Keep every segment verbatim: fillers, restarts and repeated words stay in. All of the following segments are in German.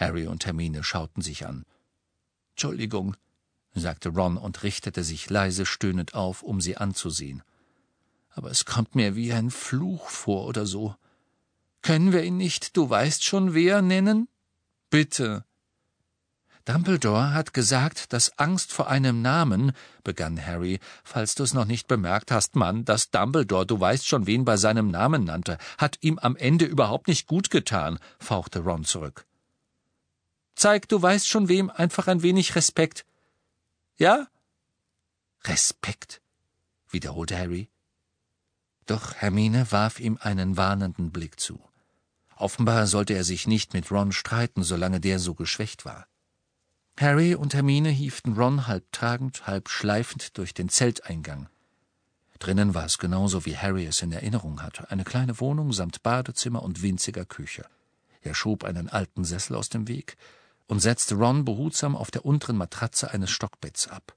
Harry und Hermine schauten sich an. »Entschuldigung«, sagte Ron und richtete sich leise stöhnend auf, um sie anzusehen. »Aber es kommt mir wie ein Fluch vor oder so. Können wir ihn nicht, du weißt schon wer, nennen? Bitte.« »Dumbledore hat gesagt, dass Angst vor einem Namen«, begann Harry, »falls du es noch nicht bemerkt hast, Mann, dass Dumbledore, du weißt schon wen, bei seinem Namen nannte, hat ihm am Ende überhaupt nicht gut getan«, fauchte Ron zurück. »Zeig, du weißt schon wem, einfach ein wenig Respekt.« »Ja?« »Respekt«, wiederholte Harry. Doch Hermine warf ihm einen warnenden Blick zu. Offenbar sollte er sich nicht mit Ron streiten, solange der so geschwächt war. Harry und Hermine hieften Ron halb tragend, halb schleifend durch den Zelteingang. Drinnen war es genauso, wie Harry es in Erinnerung hatte, eine kleine Wohnung samt Badezimmer und winziger Küche. Er schob einen alten Sessel aus dem Weg und setzte Ron behutsam auf der unteren Matratze eines Stockbetts ab.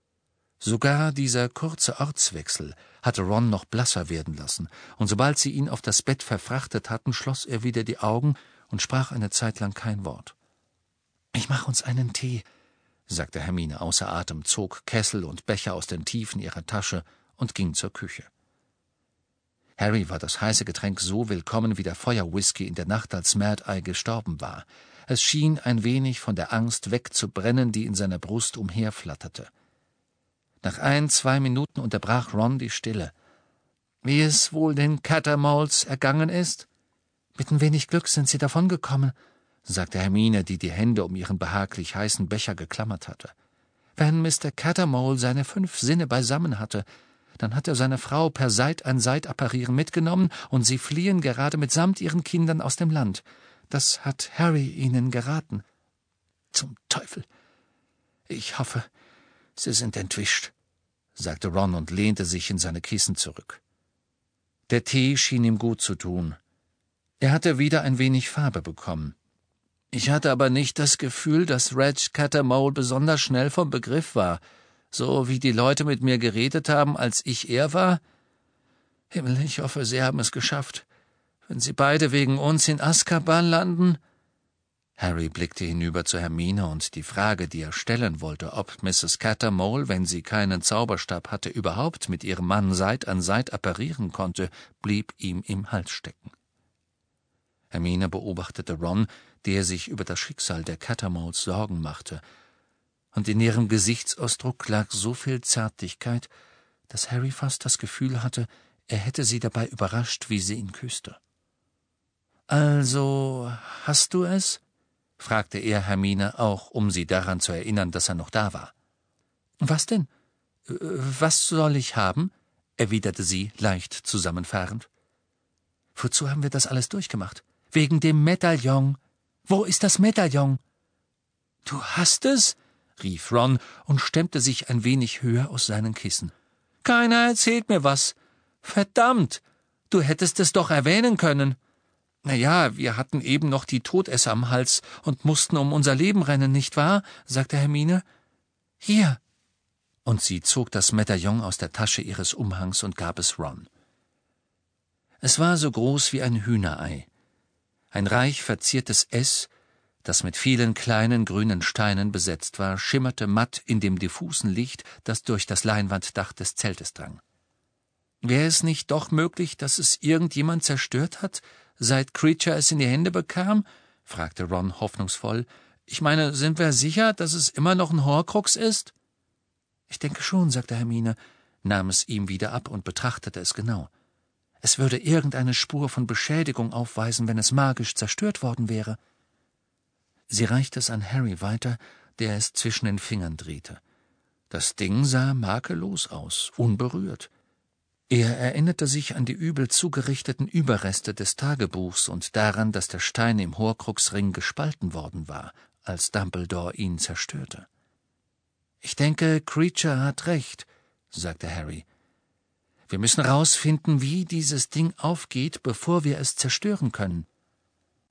Sogar dieser kurze Ortswechsel hatte Ron noch blasser werden lassen, und sobald sie ihn auf das Bett verfrachtet hatten, schloss er wieder die Augen und sprach eine Zeit lang kein Wort. »Ich mach uns einen Tee«, sagte Hermine außer Atem, zog Kessel und Becher aus den Tiefen ihrer Tasche und ging zur Küche. Harry war das heiße Getränk so willkommen wie der Feuerwhisky in der Nacht, als Mad-Eye gestorben war. Es schien ein wenig von der Angst wegzubrennen, die in seiner Brust umherflatterte. Nach ein, zwei Minuten unterbrach Ron die Stille. »Wie es wohl den Cattermoles ergangen ist?« »Mit ein wenig Glück sind sie davongekommen«, sagte Hermine, die die Hände um ihren behaglich heißen Becher geklammert hatte. »Wenn Mister Cattermole seine fünf Sinne beisammen hatte, dann hat er seine Frau per Seit an Seit apparieren mitgenommen, und sie fliehen gerade mitsamt ihren Kindern aus dem Land. Das hat Harry ihnen geraten.« »Zum Teufel! Ich hoffe, sie sind entwischt«, sagte Ron und lehnte sich in seine Kissen zurück. Der Tee schien ihm gut zu tun. Er hatte wieder ein wenig Farbe bekommen. »Ich hatte aber nicht das Gefühl, dass Reg Cattermole besonders schnell vom Begriff war, so wie die Leute mit mir geredet haben, als ich er war. Himmel, ich hoffe, sie haben es geschafft. Wenn sie beide wegen uns in Azkaban landen.« Harry blickte hinüber zu Hermine, und die Frage, die er stellen wollte, ob Misses Cattermole, wenn sie keinen Zauberstab hatte, überhaupt mit ihrem Mann Seit an Seit apparieren konnte, blieb ihm im Hals stecken. Hermine beobachtete Ron, der sich über das Schicksal der Cattermoles Sorgen machte, und in ihrem Gesichtsausdruck lag so viel Zärtlichkeit, dass Harry fast das Gefühl hatte, er hätte sie dabei überrascht, wie sie ihn küsste. »Also, hast du es?« fragte er Hermine, auch um sie daran zu erinnern, dass er noch da war. »Was denn? Was soll ich haben?« erwiderte sie, leicht zusammenfahrend. »Wozu haben wir das alles durchgemacht? Wegen dem Medaillon. Wo ist das Medaillon?« »Du hast es?« rief Ron und stemmte sich ein wenig höher aus seinen Kissen. »Keiner erzählt mir was. Verdammt, du hättest es doch erwähnen können.« »Na ja, wir hatten eben noch die Todesser am Hals und mussten um unser Leben rennen, nicht wahr?« sagte Hermine. »Hier.« Und sie zog das Medaillon aus der Tasche ihres Umhangs und gab es Ron. Es war so groß wie ein Hühnerei. Ein reich verziertes S, das mit vielen kleinen grünen Steinen besetzt war, schimmerte matt in dem diffusen Licht, das durch das Leinwanddach des Zeltes drang. »Wäre es nicht doch möglich, dass es irgendjemand zerstört hat, seit Kreacher es in die Hände bekam?« fragte Ron hoffnungsvoll. »Ich meine, sind wir sicher, dass es immer noch ein Horcrux ist?« »Ich denke schon«, sagte Hermine, nahm es ihm wieder ab und betrachtete es genau. »Es würde irgendeine Spur von Beschädigung aufweisen, wenn es magisch zerstört worden wäre.« Sie reichte es an Harry weiter, der es zwischen den Fingern drehte. Das Ding sah makellos aus, unberührt. Er erinnerte sich an die übel zugerichteten Überreste des Tagebuchs und daran, dass der Stein im Horcruxring gespalten worden war, als Dumbledore ihn zerstörte. »Ich denke, Kreacher hat recht«, sagte Harry. »Wir müssen rausfinden, wie dieses Ding aufgeht, bevor wir es zerstören können.«